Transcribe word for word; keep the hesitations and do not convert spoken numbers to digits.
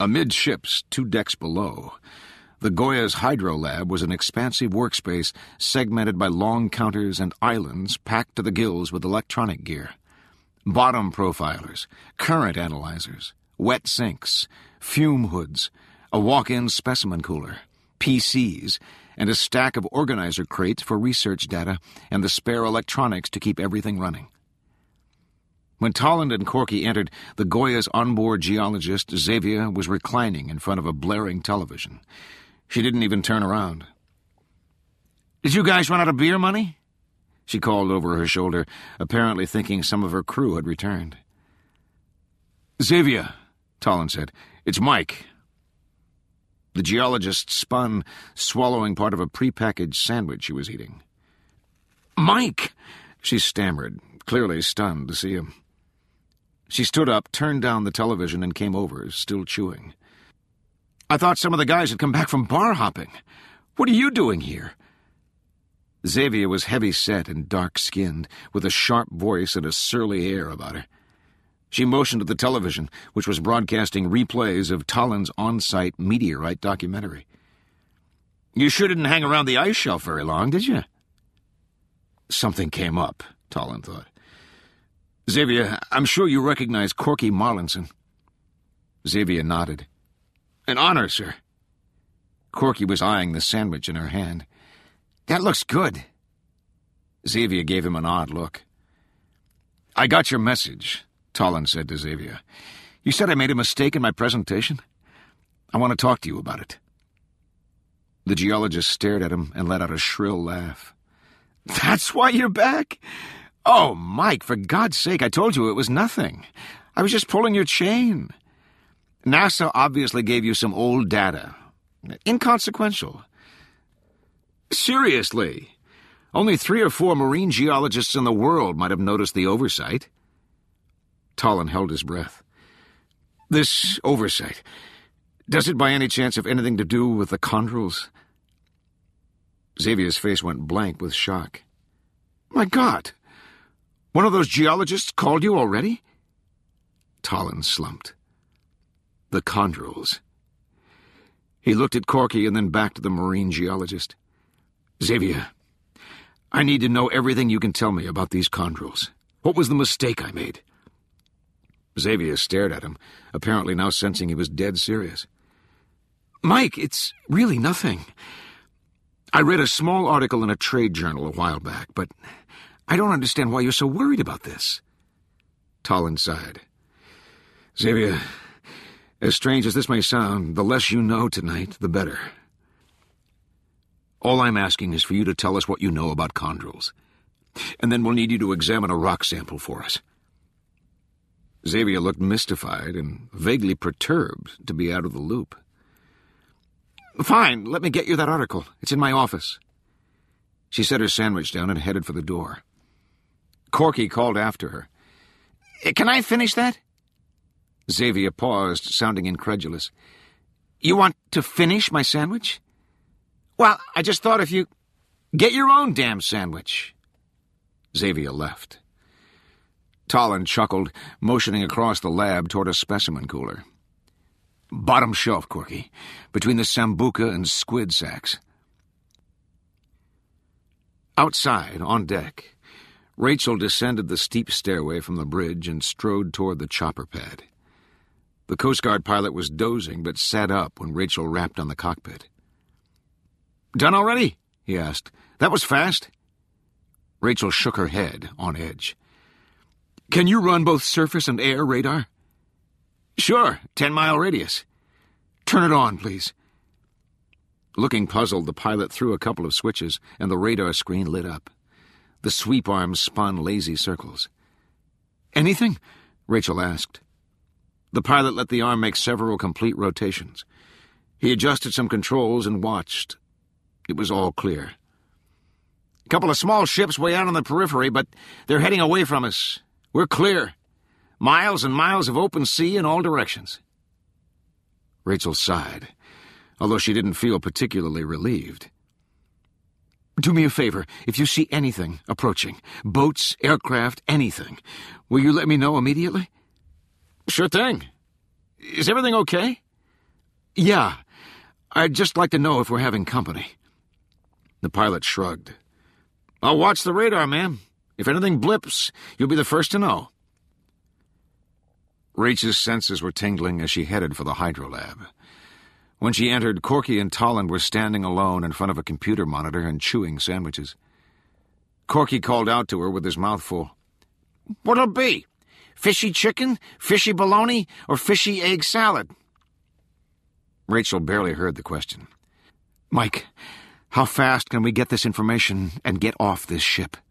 Amidships, two decks below, the Goya's Hydro Lab was an expansive workspace segmented by long counters and islands packed to the gills with electronic gear. Bottom profilers, current analyzers, wet sinks, fume hoods, a walk-in specimen cooler, P Cs, and a stack of organizer crates for research data and the spare electronics to keep everything running. When Tolland and Corky entered, the Goya's onboard geologist, Xavier, was reclining in front of a blaring television. She didn't even turn around. "Did you guys run out of beer money?" she called over her shoulder, apparently thinking some of her crew had returned. "Xavier," Tolland said, "it's Mike." The geologist spun, swallowing part of a prepackaged sandwich she was eating. "Mike!" she stammered, clearly stunned to see him. She stood up, turned down the television, and came over, still chewing. "I thought some of the guys had come back from bar hopping. What are you doing here?" Xavier was heavy-set and dark-skinned, with a sharp voice and a surly air about her. She motioned at the television, which was broadcasting replays of Tolland's on-site meteorite documentary. "You sure didn't hang around the ice shelf very long, did you?" Something came up, Tolland thought. "Xavier, I'm sure you recognize Corky Marlinson." Xavier nodded. "An honor, sir." Corky was eyeing the sandwich in her hand. "That looks good." Xavier gave him an odd look. "I got your message," Tolland said to Xavier. "You said I made a mistake in my presentation? I want to talk to you about it." The geologist stared at him and let out a shrill laugh. "That's why you're back? Oh, Mike, for God's sake, I told you it was nothing. I was just pulling your chain. NASA obviously gave you some old data. Inconsequential. Seriously, only three or four marine geologists in the world might have noticed the oversight." Tolland held his breath. "This oversight, does it by any chance have anything to do with the chondrules?" Xavier's face went blank with shock. "My God! One of those geologists called you already?" Tolland slumped. The chondrules. He looked at Corky and then back to the marine geologist. "Xavier, I need to know everything you can tell me about these chondrules. What was the mistake I made?" Xavier stared at him, apparently now sensing he was dead serious. "Mike, it's really nothing. I read a small article in a trade journal a while back, but I don't understand why you're so worried about this." Tolland sighed. "Xavier, as strange as this may sound, the less you know tonight, the better. All I'm asking is for you to tell us what you know about chondrules, and then we'll need you to examine a rock sample for us." Xavier looked mystified and vaguely perturbed to be out of the loop. "Fine, let me get you that article. It's in my office." She set her sandwich down and headed for the door. Corky called after her. "Can I finish that?" Xavier paused, sounding incredulous. "You want to finish my sandwich?" "Well, I just thought if you—" "Get your own damn sandwich." Xavier left. Tolland chuckled, motioning across the lab toward a specimen cooler. "Bottom shelf, Corky, between the sambuca and squid sacks." Outside, on deck, Rachel descended the steep stairway from the bridge and strode toward the chopper pad. The Coast Guard pilot was dozing, but sat up when Rachel rapped on the cockpit. "Done already?" he asked. "That was fast." Rachel shook her head, on edge. "Can you run both surface and air radar?" "Sure, ten-mile radius." "Turn it on, please." Looking puzzled, the pilot threw a couple of switches, and the radar screen lit up. The sweep arms spun lazy circles. "Anything?" Rachel asked. The pilot let the arm make several complete rotations. He adjusted some controls and watched. It was all clear. "A couple of small ships way out on the periphery, but they're heading away from us. We're clear. Miles and miles of open sea in all directions." Rachel sighed, although she didn't feel particularly relieved. "Do me a favor, if you see anything approaching, boats, aircraft, anything, will you let me know immediately?" "Sure thing. Is everything okay?" Yeah. I'd just like to know if we're having company. The pilot shrugged. I'll watch the radar, ma'am. If anything blips, you'll be the first to know. Rachel's senses were tingling as she headed for the hydrolab. When she entered, Corky and Tolland were standing alone in front of a computer monitor and chewing sandwiches. Corky called out to her with his mouth full. What'll it be? Fishy chicken, fishy bologna, or fishy egg salad? Rachel barely heard the question. Mike, how fast can we get this information and get off this ship?